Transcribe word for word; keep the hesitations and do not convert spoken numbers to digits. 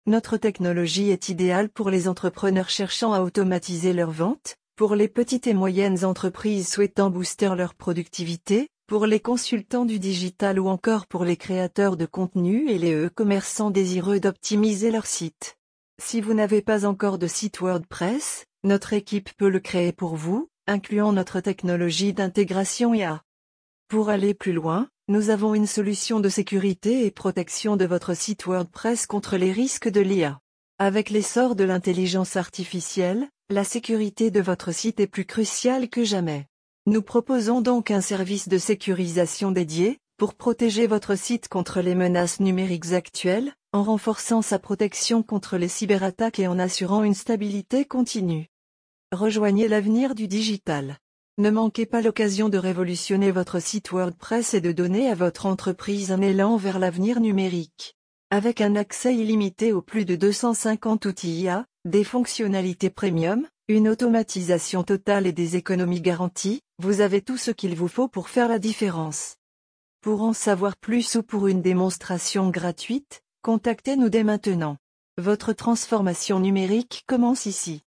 Notre technologie est idéale pour les entrepreneurs cherchant à automatiser leurs ventes, pour les petites et moyennes entreprises souhaitant booster leur productivité, pour les consultants du digital ou encore pour les créateurs de contenu et les e-commerçants désireux d'optimiser leur site. Si vous n'avez pas encore de site WordPress, notre équipe peut le créer pour vous, incluant notre technologie d'intégration I A. Pour aller plus loin, nous avons une solution de sécurité et protection de votre site WordPress contre les risques de l'I A. Avec l'essor de l'intelligence artificielle, la sécurité de votre site est plus cruciale que jamais. Nous proposons donc un service de sécurisation dédié, pour protéger votre site contre les menaces numériques actuelles, en renforçant sa protection contre les cyberattaques et en assurant une stabilité continue. Rejoignez l'avenir du digital. Ne manquez pas l'occasion de révolutionner votre site WordPress et de donner à votre entreprise un élan vers l'avenir numérique. Avec un accès illimité aux plus de deux cent cinquante outils I A, des fonctionnalités premium, une automatisation totale et des économies garanties, vous avez tout ce qu'il vous faut pour faire la différence. Pour en savoir plus ou pour une démonstration gratuite, contactez-nous dès maintenant. Votre transformation numérique commence ici.